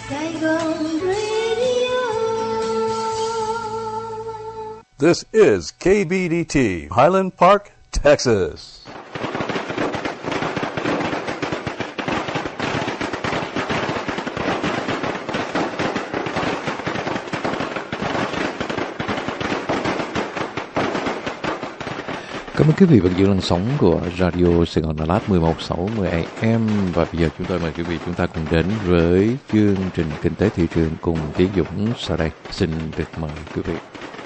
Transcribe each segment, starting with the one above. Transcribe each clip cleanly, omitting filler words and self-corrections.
Saigon Radio. This is KBDT, Highland Park, Texas. Cảm ơn quý vị vẫn giữ làn sóng của Radio Sài Gòn Đà Lạt 1160 AM. Và bây giờ chúng tôi mời quý vị chúng ta cùng đến với chương trình Kinh tế Thị trường cùng Tiến Dũng sau đây. Xin được mời quý vị.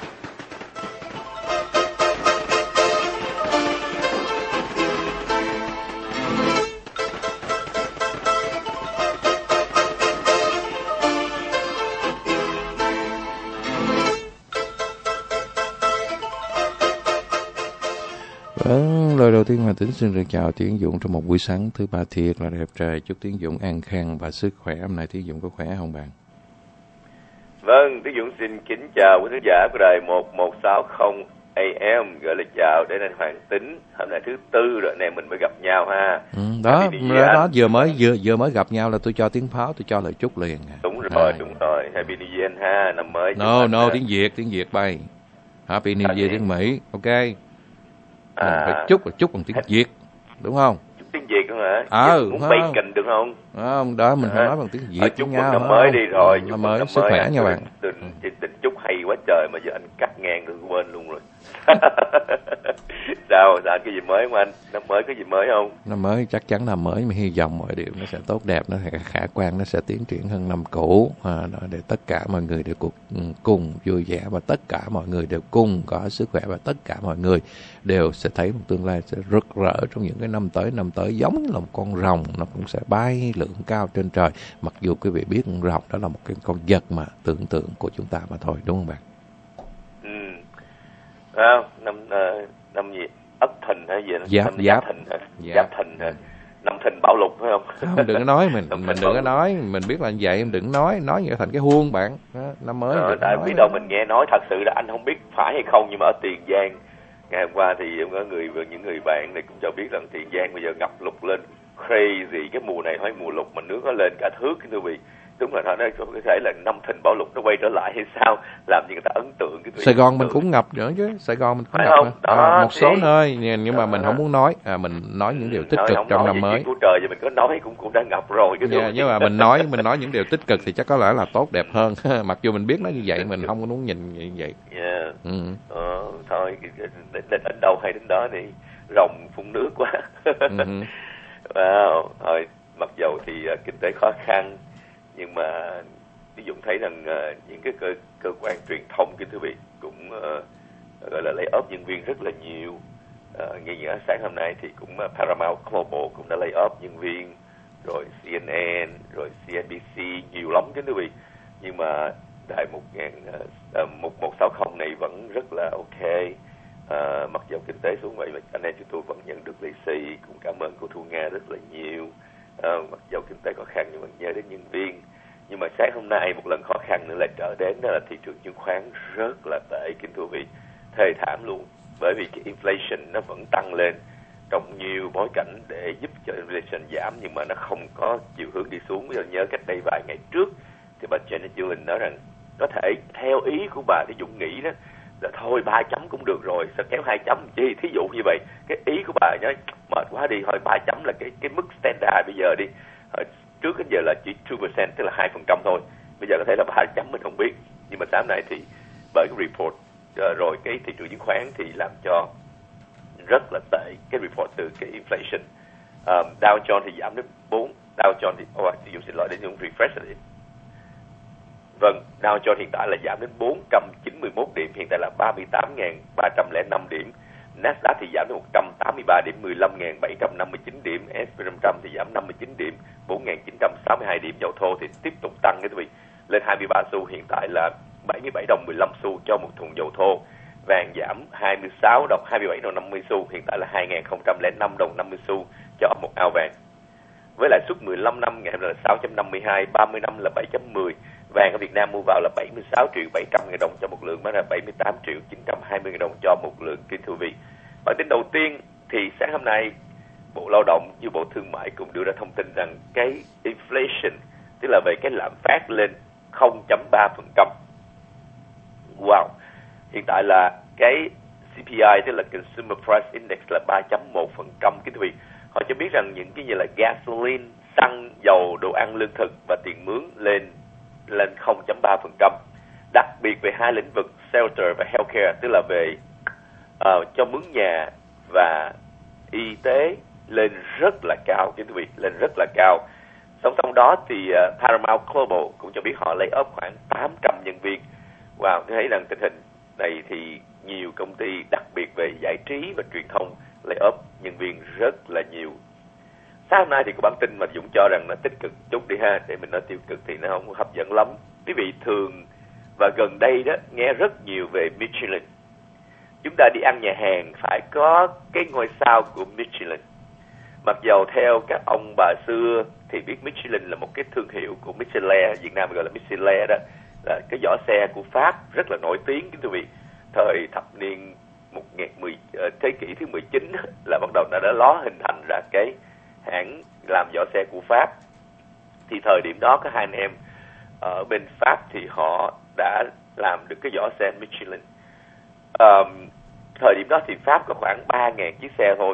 Lời đầu tiên Hoàng Tính xin được chào Tiến Dũng trong một buổi sáng thứ ba thiệt là đẹp trời. Chúc Tiến Dũng an khang và sức khỏe. Hôm nay Tiến Dũng có khỏe không bạn? Vâng, Tiến Dũng xin kính chào quý khán giả của đài 1160 AM, gửi lời chào đến anh Hoàng Tính. Hôm nay thứ tư rồi, này mình mới gặp nhau ha. Đó vừa mới gặp nhau là tôi cho tiếng pháo, tôi cho lời chúc liền. Đúng rồi. Happy New Year ha, năm mới. No, tiếng Việt bay. Happy New Year tiếng Mỹ, ok. Phải chúc bằng tiếng Việt, đúng không? Chúc tiếng Việt không hả? Muốn bacon được không? Không, đó mình phải nói bằng tiếng Việt chúc với nhau. Năm mới đi rồi. Năm mới sức khỏe nha bạn. Tình chúc hay quá trời mà giờ anh cắt ngang rồi quên luôn rồi. Sao cái gì mới không anh? Năm mới có gì mới không? Năm mới chắc chắn là mới, mà hy vọng mọi điều nó sẽ tốt đẹp, nó sẽ khả quan, nó sẽ tiến triển hơn năm cũ, để tất cả mọi người đều cùng vui vẻ, và tất cả mọi người đều cùng có sức khỏe, và tất cả mọi người đều sẽ thấy một tương lai sẽ rực rỡ trong những cái năm tới giống như là một con rồng, nó cũng sẽ bay lượn cao trên trời. Mặc dù quý vị biết con rồng đó là một cái con vật mà tưởng tượng của chúng ta mà thôi, đúng không bạn? Năm gì? Ất Thìn hay gì? Giáp Thìn hả? Giáp Thìn hả? Năm Thìn Bảo Lục phải không? Không, đừng có nói mình đừng có nói, mình biết là như vậy, em đừng nói vậy thành cái huông bạn. Năm mới tại biết đâu mình nghe nói, thật sự là anh không biết phải hay không, nhưng mà ở Tiền Giang ngày hôm qua thì có những người bạn này cũng cho biết rằng Tiền Giang bây giờ ngập lụt lên crazy. Cái mùa này phải mùa lụt mà nước nó lên cả thước, cái thưa vị. Đúng là nó có thể là năm Thìn Bảo Lục nó quay trở lại hay sao, làm cho người ta ấn tượng. Sài Gòn mình cũng ngập nữa chứ, Sài Gòn mình cũng ngập một số nơi, nhưng mà mình không muốn nói, mình nói những điều tích cực trong năm mới. Của trời, mình có nói cũng đã ngập rồi. Nhưng mà mình nói những điều tích cực thì chắc có lẽ là tốt đẹp hơn. Mặc dù mình biết nó như vậy, mình không có muốn nhìn như vậy. Thôi đến đâu hay đến đó đi, rồng phun nước quá. Thôi mặc dầu thì kinh tế khó khăn, nhưng mà ví dụ thấy rằng những cái cơ quan truyền thông, kính thưa quý vị, cũng gọi là lay off nhân viên rất là nhiều. Như sáng hôm nay thì cũng Paramount Global cũng đã lay off nhân viên, rồi CNN, rồi CNBC, nhiều lắm kính thưa quý vị. Nhưng mà đài 1160 này vẫn rất là ok. Mặc dù kinh tế xuống vậy mà anh em chúng tôi vẫn nhận được lì xì. Cũng cảm ơn cô Thu Nga rất là nhiều. Mặc dù kinh tế khó khăn nhưng mà nhớ đến nhân viên. Nhưng mà sáng hôm nay một lần khó khăn nữa lại trở đến, đó là thị trường chứng khoán rất là tệ kính thưa quý vị, thê thảm luôn. Bởi vì cái inflation nó vẫn tăng lên trong nhiều bối cảnh để giúp cho inflation giảm, nhưng mà nó không có chiều hướng đi xuống. Bây giờ nhớ cách đây vài ngày trước thì bà Janet Yellen nói rằng có thể theo ý của bà thì Dũng nghĩ đó là thôi 3 chấm cũng được rồi, sao kéo 2 chấm chi, thí dụ như vậy. Cái ý của bà nói mệt quá đi, thôi 3 chấm là cái mức standard bây giờ đi. Trước đến giờ là chỉ 2%, tức là 2% thôi. Bây giờ có thể là 3 chấm mình không biết. Nhưng mà sáng nay thì bởi cái report rồi cái thị trường chứng khoán thì làm cho rất là tệ. Cái report từ cái inflation, Dow Jones thì giảm đến 4. Dow Jones thì xin lỗi, để dùng refresh đi. Vâng, Dow Jones hiện tại là giảm đến 491 điểm, hiện tại là 38.305 điểm. Nasdaq thì giảm đến 183 điểm, 15.759 điểm. S&P 500 thì giảm 59 điểm, 4.962 điểm. Dầu thô thì tiếp tục tăng quý vị, lên 23 xu, hiện tại là 77 đồng 15 xu cho một thùng dầu thô. Vàng giảm 26 đồng, 27 đồng 50 xu, hiện tại là 2.005 đồng 50 xu cho một ao vàng. Với lãi suất 15 năm ngày hôm nay là 6.52, 30 năm là 7.10. Vàng ở Việt Nam mua vào là 76 triệu 700 ngàn đồng cho một lượng, bán ra 78 triệu 920 ngàn đồng cho một lượng, kính thưa quý vị. Bản tin đầu tiên thì sáng hôm nay Bộ Lao động như Bộ Thương mại cũng đưa ra thông tin rằng cái inflation tức là về cái lạm phát lên 0.3%. Wow. Hiện tại là cái CPI, tức là Consumer Price Index, là 3.1%. Kính thưa quý vị, họ cho biết rằng những cái như là gasoline, xăng, dầu, đồ ăn, lương thực và tiền mướn lên 0.3%. Đặc biệt về hai lĩnh vực shelter và healthcare, tức là về cho mướn nhà và y tế, lên rất là cao, kính thưa quý vị, lên rất là cao. Song song đó thì Paramount Global cũng cho biết họ lay off khoảng 800 nhân viên. Wow, tôi thấy rằng tình hình này thì nhiều công ty, đặc biệt về giải trí và truyền thông, lay off nhân viên rất là nhiều. Sáng hôm nay thì có bản tin mà Dũng cho rằng là tích cực chút đi ha, để mình nói tiêu cực thì nó không hấp dẫn lắm. Quý vị thường và gần đây đó nghe rất nhiều về Michelin. Chúng ta đi ăn nhà hàng phải có cái ngôi sao của Michelin. Mặc dầu theo các ông bà xưa thì biết Michelin là một cái thương hiệu của Michelin, Việt Nam gọi là Michelin đó, là cái vỏ xe của Pháp rất là nổi tiếng, kính thưa quý vị. Thời thập niên thế kỷ thứ 19 là bắt đầu đã ló hình thành ra cái hãng làm vỏ xe của Pháp. Thì thời điểm đó có hai anh em ở bên Pháp thì họ đã làm được cái vỏ xe Michelin. Thời điểm đó thì Pháp có khoảng 3.000 chiếc xe thôi.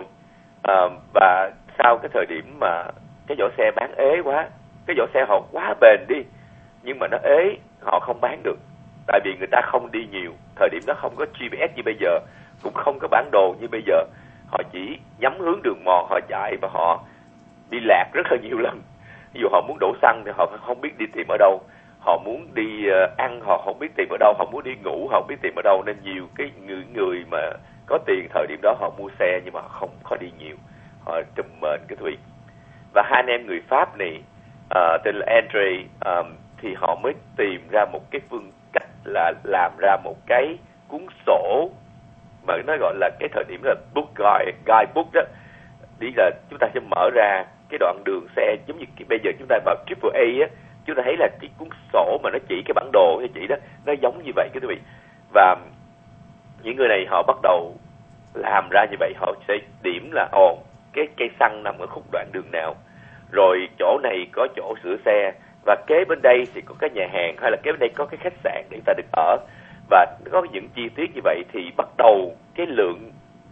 Và sau cái thời điểm mà cái vỏ xe bán ế quá, cái vỏ xe họ quá bền đi, nhưng mà nó ế, họ không bán được. Tại vì người ta không đi nhiều. Thời điểm đó không có GPS như bây giờ, cũng không có bản đồ như bây giờ. Họ chỉ nhắm hướng đường mòn, họ chạy và họ đi lạc rất là nhiều lần. Ví dụ họ muốn đổ xăng thì họ không biết đi tìm ở đâu. Họ muốn đi ăn, họ không biết tìm ở đâu. Họ muốn đi ngủ, họ không biết tìm ở đâu. Nên nhiều cái người mà có tiền thời điểm đó họ mua xe nhưng mà họ không có đi nhiều. Họ trùm mền cái thủy. Và hai anh em người Pháp này tên là Andre, thì họ mới tìm ra một cái phương cách là làm ra một cái cuốn sổ mà nó gọi là cái thời điểm là book guidebook đó. Đi là chúng ta sẽ mở ra cái đoạn đường xe, giống như bây giờ chúng ta vào AAA á, chúng ta thấy là cái cuốn sổ mà nó chỉ cái bản đồ nó chỉ đó, nó giống như vậy, quý vị. Và những người này họ bắt đầu làm ra như vậy, họ sẽ điểm là cái cây xăng nằm ở khúc đoạn đường nào, rồi chỗ này có chỗ sửa xe, và kế bên đây thì có cái nhà hàng, hay là kế bên đây có cái khách sạn để ta được ở. Và có những chi tiết như vậy thì bắt đầu cái lượng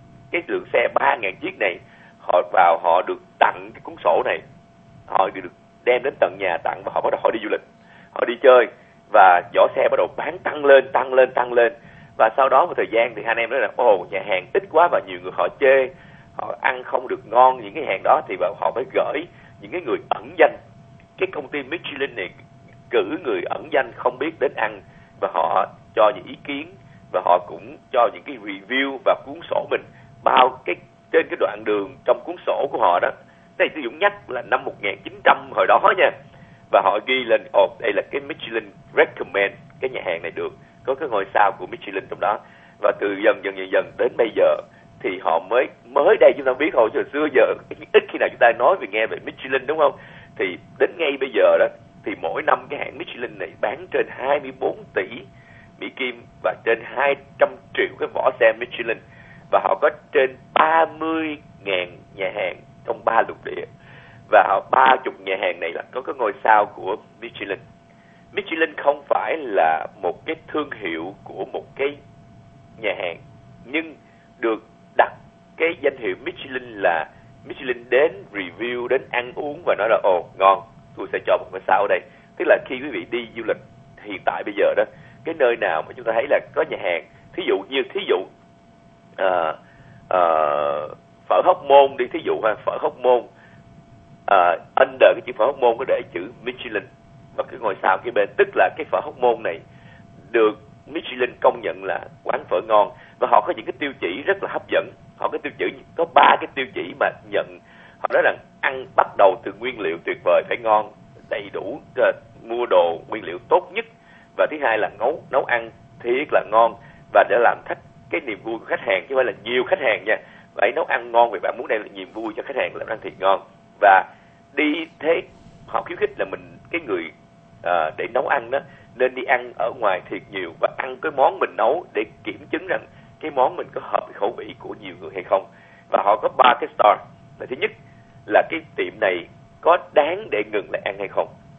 xe 3.000 chiếc này, họ vào họ được tặng cái cuốn sổ này, họ được đem đến tận nhà tặng, và họ bắt đầu họ đi du lịch, họ đi chơi, và vỏ xe bắt đầu bán tăng lên. Và sau đó một thời gian thì hai anh em nói là nhà hàng ít quá và nhiều người họ chê, họ ăn không được ngon những cái hàng đó, thì họ phải gửi những cái người ẩn danh. Cái công ty Michelin này cử người ẩn danh không biết đến ăn, và họ cho những ý kiến, và họ cũng cho những cái review và cuốn sổ mình bao cái trên cái đoạn đường trong cuốn sổ của họ đó. Đây tôi Dũng nhắc là năm 1900 hồi đó nha. Và họ ghi lên đây là cái Michelin recommend, cái nhà hàng này được có cái ngôi sao của Michelin trong đó. Và từ dần đến bây giờ thì họ mới đây chúng ta biết thôi, chứ xưa giờ ít khi nào chúng ta nói nghe về Michelin, đúng không? Thì đến ngay bây giờ đó thì mỗi năm cái hãng Michelin này bán trên 24 tỷ Mỹ Kim và trên 200 triệu cái vỏ xe Michelin, và họ có trên 30.000 nhà hàng trong 3 lục địa, và họ 30 nhà hàng này là có cái ngôi sao của Michelin. Michelin không phải là một cái thương hiệu của một cái nhà hàng, nhưng được đặt cái danh hiệu Michelin là Michelin đến review, đến ăn uống và nói là ngon, tôi sẽ cho một cái sao ở đây. Tức là khi quý vị đi du lịch hiện tại bây giờ đó, cái nơi nào mà chúng ta thấy là có nhà hàng, thí dụ phở Hóc Môn đi, thí dụ phở Hóc Môn, under cái chữ phở Hóc Môn có để chữ Michelin và cái ngôi sao kia bên, tức là cái phở Hóc Môn này được Michelin công nhận là quán phở ngon, và họ có những cái tiêu chỉ rất là hấp dẫn. Họ có tiêu chỉ, có 3 cái tiêu chỉ mà nhận. Họ nói rằng ăn bắt đầu từ nguyên liệu tuyệt vời, phải ngon, đầy đủ, mua đồ nguyên liệu tốt nhất, và thứ hai là nấu ăn thiệt là ngon, và để làm thách cái niềm vui của khách hàng, chứ không phải là nhiều khách hàng nha. Vậy nấu ăn ngon vì bạn muốn đem lại niềm vui cho khách hàng, làm ăn thiệt ngon. Và đi thế họ khuyến khích là cái người để nấu ăn đó nên đi ăn ở ngoài thiệt nhiều, và ăn cái món mình nấu để kiểm chứng rằng cái món mình có hợp với khẩu vị của nhiều người hay không. Và họ có 3 cái star. Là thứ nhất là cái tiệm này có đáng để ngừng lại ăn hay không.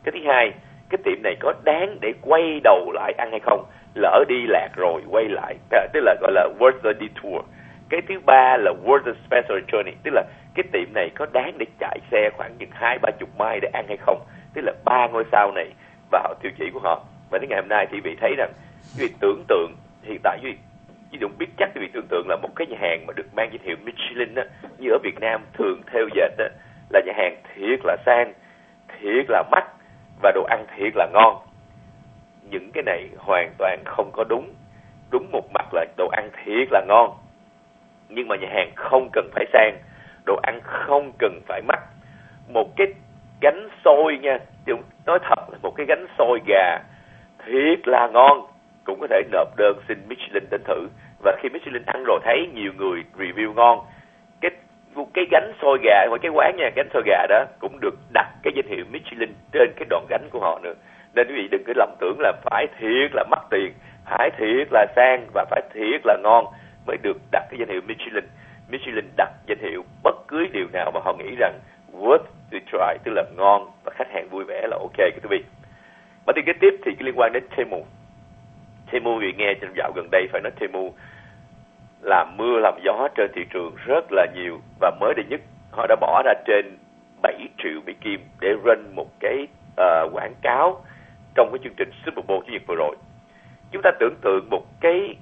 Cái thứ hai, cái tiệm này có đáng để quay đầu lại ăn hay không? Lỡ đi lạc rồi quay lại, tức là gọi là worth the detour. Cái thứ ba là worth the special journey, tức là cái tiệm này có đáng để chạy xe khoảng chừng 20-30 mile để ăn hay không? Tức là 3 ngôi sao này và tiêu chỉ của họ. Và đến ngày hôm nay thì quý vị thấy rằng, quý vị tưởng tượng hiện tại quý vị Dũng biết chắc quý vị tưởng tượng là một cái nhà hàng mà được mang danh hiệu Michelin á, như ở Việt Nam thường theo dệt á, là nhà hàng thiệt là sang, thiệt là mắc và đồ ăn thiệt là ngon. Những cái này hoàn toàn không có đúng. Đúng một mặt là đồ ăn thiệt là ngon, nhưng mà nhà hàng không cần phải sang, đồ ăn không cần phải mắc. Một cái gánh xôi nha, nói thật là một cái gánh xôi gà thiệt là ngon cũng có thể nộp đơn xin Michelin đến thử. Và khi Michelin ăn rồi thấy nhiều người review ngon, cái gánh xôi gà, cái quán nha, gánh xôi gà đó cũng được đặt cái danh hiệu Michelin trên cái đoạn gánh của họ nữa. Nên quý vị đừng cứ lầm tưởng là phải thiệt là mắc tiền, phải thiệt là sang và phải thiệt là ngon mới được đặt cái danh hiệu Michelin. Michelin đặt danh hiệu bất cứ điều nào mà họ nghĩ rằng worth to try, tức là ngon và khách hàng vui vẻ là ok quý vị. Bản tin kế tiếp thì liên quan đến Temu. Temu vì nghe trong dạo gần đây phải nói Temu làm mưa làm gió trên thị trường rất là nhiều, và mới đây nhất họ đã bỏ ra trên 7 triệu Mỹ Kim để run một cái quảng cáo trong cái chương trình Super Bowl Chủ nhật vừa rồi. Chúng ta tưởng tượng một cái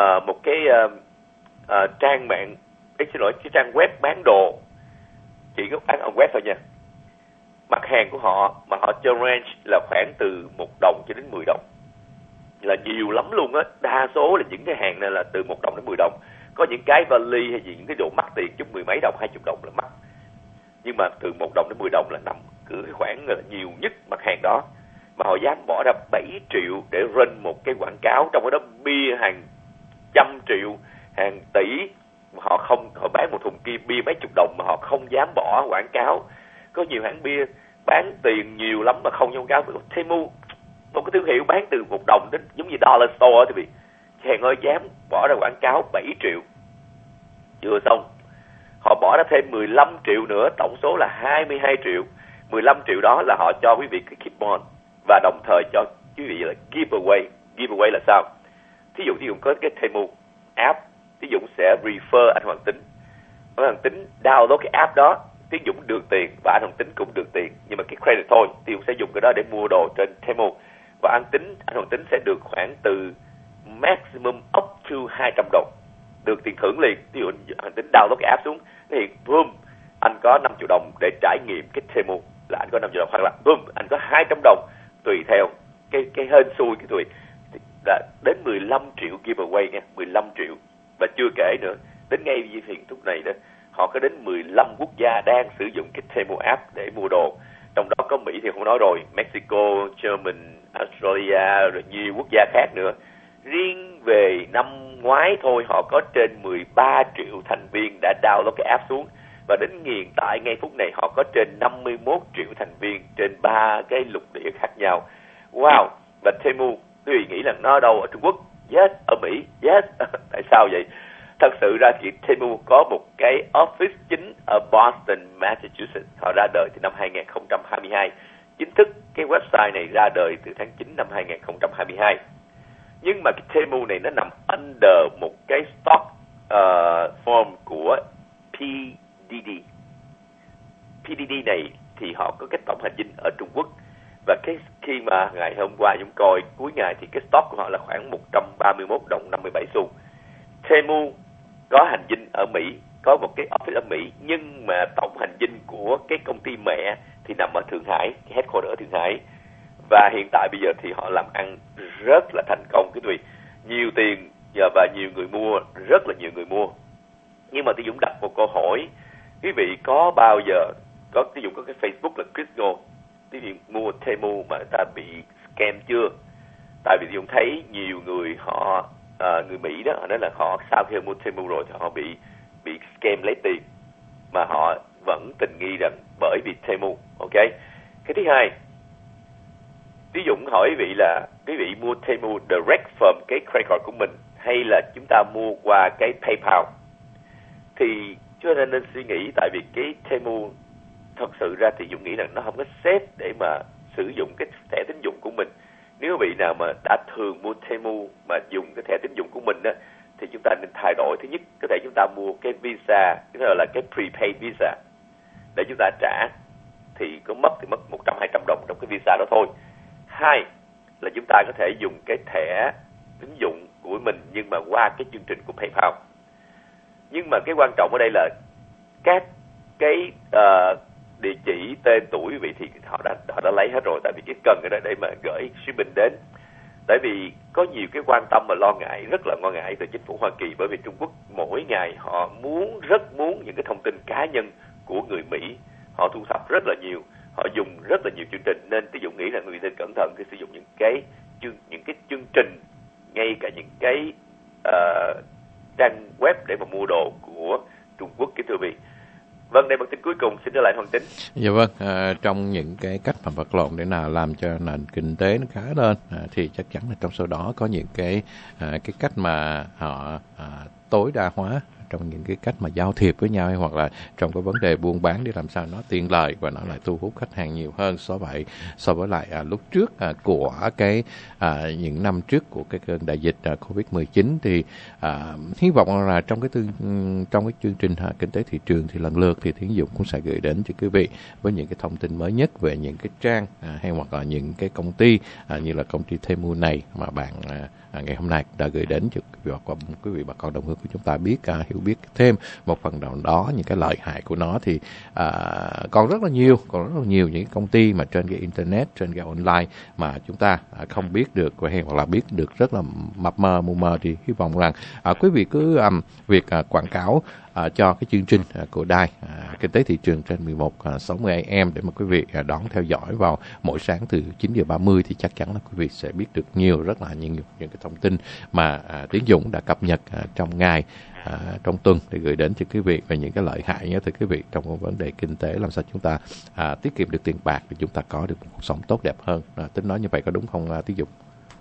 trang mạng, cái trang web bán đồ, chỉ có bán on web thôi nha. Mặt hàng của họ mà họ cho range là khoảng từ 1 đồng cho đến 10 đồng, là nhiều lắm luôn á. Đa số là những cái hàng này là từ 1 đồng đến 10 đồng. Có những cái vali hay những cái đồ mắc tiền chút 10 mấy đồng, 20 đồng là mắc, nhưng mà từ 1 đồng đến 10 đồng là nằm cứ khoảng là nhiều nhất mặt hàng đó. Mà họ dám bỏ ra 7 triệu để run một cái quảng cáo, trong đó bia hàng trăm triệu, hàng tỷ. Họ bán một thùng bia mấy chục đồng mà họ không dám bỏ quảng cáo. Có nhiều hãng bia bán tiền nhiều lắm mà không quảng cáo. Temu, một cái thương hiệu bán từ 1 đồng đến giống như Dollar Store thì bị hàng ơi dám bỏ ra quảng cáo 7 triệu. Chưa xong, họ bỏ ra thêm 15 triệu nữa, tổng số là 22 triệu. 15 triệu đó là họ cho quý vị cái coupon và đồng thời cho quý vị là giveaway. Giveaway là sao? Thí dụ có cái Temu app, Thí Dũng sẽ refer anh Hoàng Tính. Anh Hoàng Tính download cái app đó, Thí Dũng được tiền và anh Hoàng Tính cũng được tiền, nhưng mà cái credit thôi. Thí Dũng sẽ dùng cái đó để mua đồ trên Temu, và anh Hoàng Tính sẽ được khoảng từ maximum up to 200 đồng, được tiền thưởng liền. Ví dụ anh Tính download cái app xuống thì boom, anh có 5 triệu đồng để trải nghiệm cái Temu là anh có 5 triệu đồng, hoặc là boom, anh có 200 đồng, tùy theo cái hên xui cái tùy, là đến 15 triệu giveaway nha, 15 triệu. Và chưa kể nữa, đến ngay hiện lúc này đó, họ có đến 15 quốc gia đang sử dụng cái Temu app để mua đồ. Trong đó có Mỹ thì không nói rồi, Mexico, Germany, Australia, rồi nhiều quốc gia khác nữa. Riêng về năm ngoái thôi, họ có trên 13 triệu thành viên đã download cái app xuống. Và đến hiện tại, ngay phút này, họ có trên 51 triệu thành viên trên 3 cái lục địa khác nhau. Wow! Và Temu, quý vị nghĩ là nó ở đâu? Ở Trung Quốc? Yes. Ở Mỹ? Yes. Tại sao vậy? Thật sự ra thì Temu có một cái office chính ở Boston, Massachusetts. Họ ra đời từ năm 2022. Chính thức cái website này ra đời từ tháng 9 năm 2022. Nhưng mà cái Temu này nó nằm under một cái stock form của PDD. PDD này thì họ có cái tổng hành dinh ở Trung Quốc. Và khi mà ngày hôm qua chúng coi cuối ngày thì cái stock của họ là khoảng 131 đồng 57 xu. Temu có hành dinh ở Mỹ, có một cái office ở Mỹ, nhưng mà tổng hành dinh của cái công ty mẹ thì nằm ở Thượng Hải, cái headquarter ở Thượng Hải. Và hiện tại bây giờ thì họ làm ăn rất là thành công, cái tùy nhiều tiền và nhiều người mua, rất là nhiều người mua. Nhưng mà tôi Dũng đặt một câu hỏi, quý vị có bao giờ ví dụ có cái Facebook là Chris Ngô, quý vị mua Temu mà người ta bị scam chưa? Tại vì Dũng thấy nhiều người người Mỹ đó, họ nói là họ sau khi mua Temu rồi thì họ bị scam lấy tiền, mà họ vẫn tình nghi rằng bởi vì Temu. Ok. Cái thứ hai, ví dụ hỏi quý vị là quý vị mua Temu direct from cái credit card của mình hay là chúng ta mua qua cái PayPal, thì cho nên suy nghĩ, tại vì cái Temu thật sự ra thì Dũng nghĩ rằng nó không có safe để mà sử dụng cái thẻ tín dụng của mình. Nếu vị nào mà đã thường mua Temu mà dùng cái thẻ tín dụng của mình á, thì chúng ta nên thay đổi. Thứ nhất, có thể chúng ta mua cái visa, cái gọi là cái prepaid visa để chúng ta trả, thì có mất thì mất 100-200 đồng trong cái visa đó thôi. Hai là chúng ta có thể dùng cái thẻ tín dụng của mình nhưng mà qua cái chương trình của PayPal. Nhưng mà cái quan trọng ở đây là các cái địa chỉ, tên, tuổi vị thì họ đã lấy hết rồi, tại vì cái cần ở đây để mà gửi shipping đến. Tại vì có nhiều cái quan tâm và lo ngại, rất là lo ngại từ chính phủ Hoa Kỳ, bởi vì Trung Quốc mỗi ngày họ rất muốn những cái thông tin cá nhân của người Mỹ, họ thu thập rất là nhiều, họ dùng rất là nhiều chương trình, nên Tí Dũng nghĩ là người nên cẩn thận khi sử dụng những cái chương trình, ngay cả những cái trang web để mà mua đồ của Trung Quốc, kính thưa quý vị. Vâng, đây bản tin cuối cùng, xin trở lại Hoàng Tín. Dạ vâng, trong những cái cách mà vật lộn để nào làm cho nền kinh tế nó khá lên, thì chắc chắn là trong số đó có những cái cách mà họ tối đa hóa trong những cái cách mà giao thiệp với nhau, hoặc là trong cái vấn đề buôn bán để làm sao nó tiện lợi và nó lại thu hút khách hàng nhiều hơn so với lại lúc trước của cái những năm trước của cái cơn đại dịch Covid-19. Thì hy vọng là trong cái chương trình kinh tế thị trường thì lần lượt thì Thiến Dũng cũng sẽ gửi đến cho quý vị với những cái thông tin mới nhất về những cái trang hay hoặc là những cái công ty như là công ty Temu này mà bạn ngày hôm nay đã gửi đến cho quý vị bà con đồng hương của chúng ta biết, hiểu biết thêm một phần nào đó những cái lợi hại của nó. Thì còn rất là nhiều những công ty mà trên cái internet, trên cái online mà chúng ta không biết được, hay hoặc là biết được rất là mập mờ mù mờ. Thì hy vọng rằng quý vị cứ việc quảng cáo cho cái chương trình của đài kinh tế thị trường trên 1160 AM để mà quý vị đón theo dõi vào mỗi sáng từ 9:30, thì chắc chắn là quý vị sẽ biết được rất là nhiều những cái thông tin mà Tiến Dũng đã cập nhật trong ngày, trong tuần để gửi đến cho quý vị về những cái lợi hại nhé, thưa quý vị, trong vấn đề kinh tế, làm sao chúng ta tiết kiệm được tiền bạc để chúng ta có được một cuộc sống tốt đẹp hơn. Tính nói như vậy có đúng không Tiến Dũng?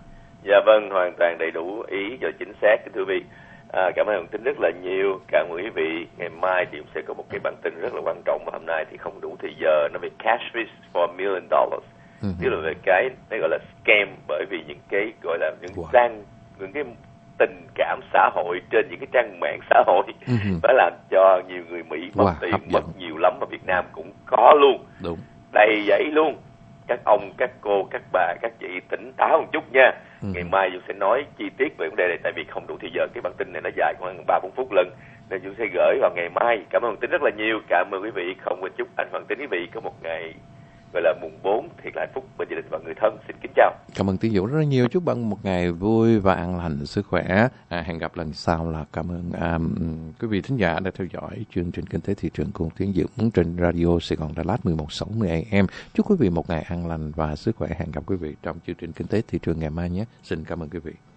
Dạ vâng, hoàn toàn đầy đủ ý và chính xác, thưa quý vị. Cảm ơn Tính rất là nhiều. Cảm ơn quý vị. Ngày mai thì cũng sẽ có một cái bản tin rất là quan trọng, và hôm nay thì không đủ thời giờ, nó về cash risk for $1 million. Tức là về cái gọi là scam, bởi vì những cái gọi là những cái tình cảm xã hội trên những cái trang mạng xã hội phải làm cho nhiều người Mỹ mất tiền, mất nhiều lắm, và Việt Nam cũng có luôn. Đúng. Đầy giấy luôn. Các ông, các cô, các bà, các chị tỉnh táo một chút nha. Ngày mai Dũng sẽ nói chi tiết về vấn đề này, tại vì không đủ thời giờ, cái bản tin này nó dài khoảng 3-4 phút lần, nên Dũng sẽ gửi vào ngày mai. Cảm ơn Hoàng Tín rất là nhiều. Cảm ơn quý vị. Không quên chúc anh Hoàng Tín quý vị có một ngày gọi là mùng 4 thiệt là hạnh phúc bên gia đình và người thân. Xin kính chào. Cảm ơn Tiến Dũng rất là nhiều. Chúc bạn một ngày vui và an lành, sức khỏe. Hẹn gặp lần sau. Là cảm ơn quý vị thính giả đã theo dõi chương trình Kinh tế Thị trường cùng Tiến Dũng trên Radio Sài Gòn Đà Lạt 1160 AM. Chúc quý vị một ngày an lành và sức khỏe. Hẹn gặp quý vị trong chương trình Kinh tế Thị trường ngày mai nhé. Xin cảm ơn quý vị.